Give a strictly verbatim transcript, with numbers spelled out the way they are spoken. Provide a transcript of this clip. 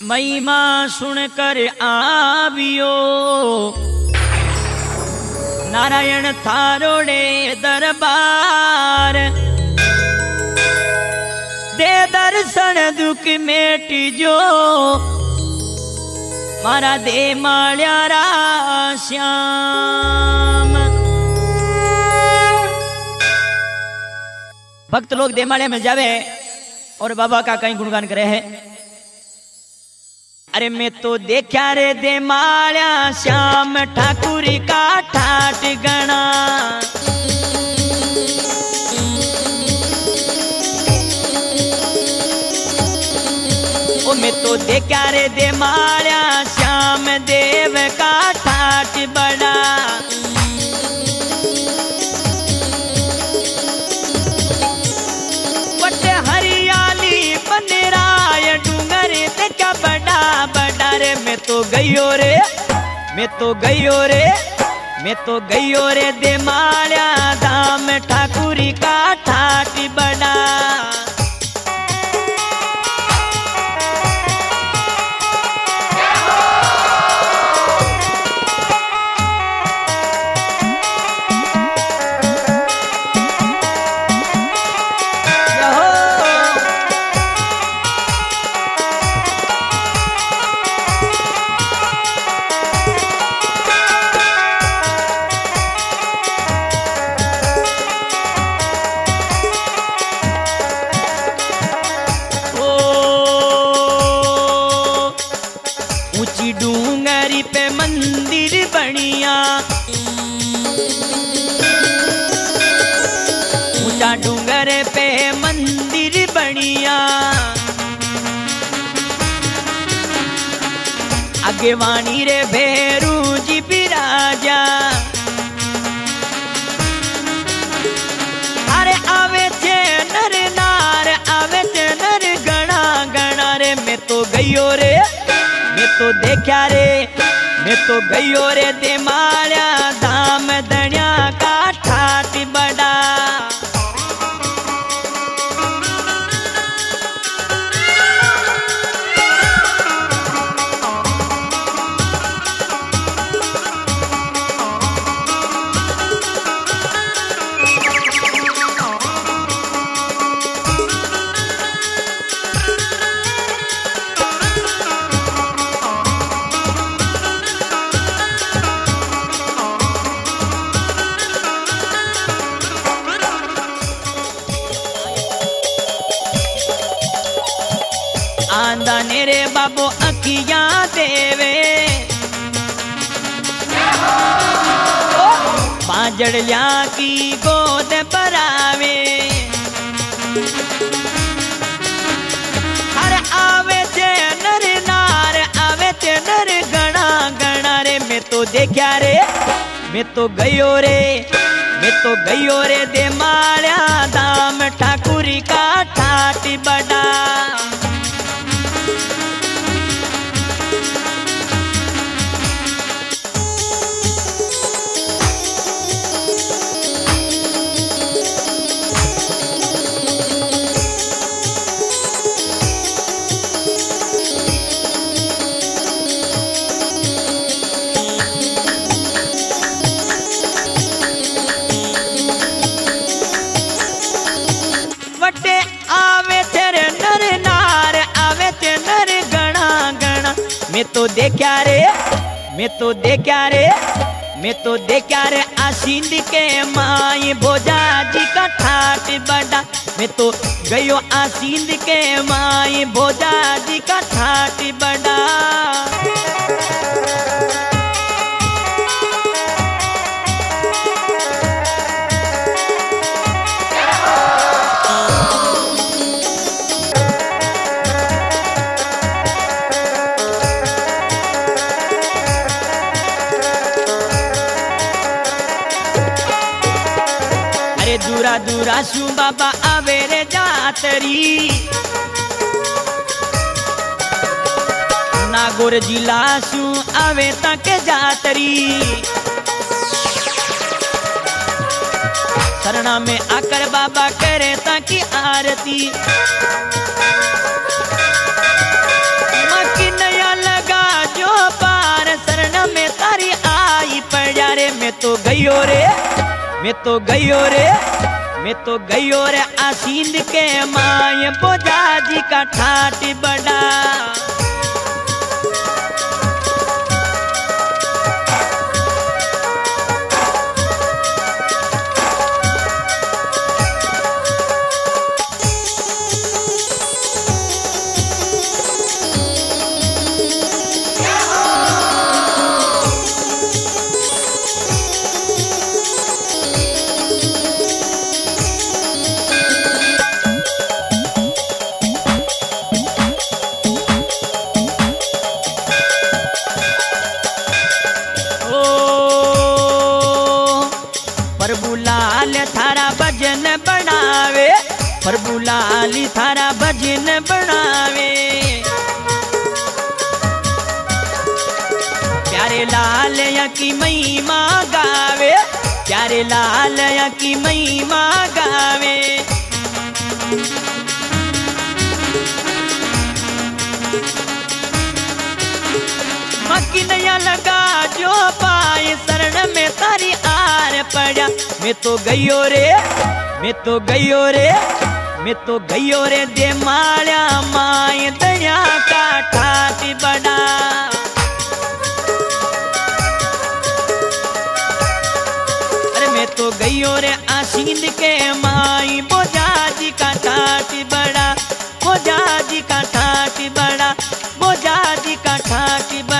महिमा सुनकर आवियो नारायण थारोड़े दरबार। दे दर्शन दुख मेट जो मारा दे माल्यारा श्याम। भक्त लोग देमाड़िया में जावे और बाबा का कहीं गुणगान करे है। अरे मैं तो देखा रे देमाड़िया श्याम ठाकुर का ठाट गणा। ओ मैं तो देखा रे देमाड़िया श्याम देव का ठाट बड़ा। मैं तो गयो रे मैं तो गयो रे मैं तो गयो रे देमाड़िया धाम ठाकुरी का ठाट बड़ा। डूंगरी पे मंदिर बनिया ऊंचा डूंगर पे मंदिर बनिया। आगे वाणी रे भैरू जी बिराजा। अरे आवे थे नर नार आवे थे नर गणा गणा रे। मैं तो गयो रे मैं तो देखा रे मैं तो गयो रे देमाड़िया धाम धनिया का ठाट बड़ा। आंदा नेरे बाबो अखियां देवे पांजड़िया की गोद भरावे। हर आवे थे नर नार आवे थे नर गणा गणा रे। मैं तो देखा रे मैं तो गयो रे मैं तो गयो रे देमाड़िया धाम ठाकुरी का ठाट बड़ा। मैं तो देखा रे मैं तो देखा रे मैं तो देखा रे आसिंद के माई भोजा जी का ठाट बड़ा। मैं तो गयो आसिंद के माई भोजा जी का ठाट बड़ा। दूरा दूरा सु बाबा आवे रे जातरी। नागौर जिला सु आवे तक जातरी। शरणा में आकर बाबा करे ताकि आरती। मैं तो गयो रे मैं तो गयो रे आसींद के माए बोझा जी का ठाट बड़ा। प्रभु लाल थारा भजन बनावे प्रभु लाल थारा भजन बनावे। प्यारे लाल या की महिमा गावे प्यारे लाल या की महिमा गावे। मक्की नया लगा जो पाए शरण में तारी आर पड़ा। मैं तो गयो रे मैं तो गयो रे मैं तो गयो रे दे माया माए दया का ठाट बड़ा। अरे मैं तो गयो रे आसींद के माई बोझा जी का ठाट बड़ा बोझा जी का ठाट बड़ा बोझा जी का ठाट बड़ा।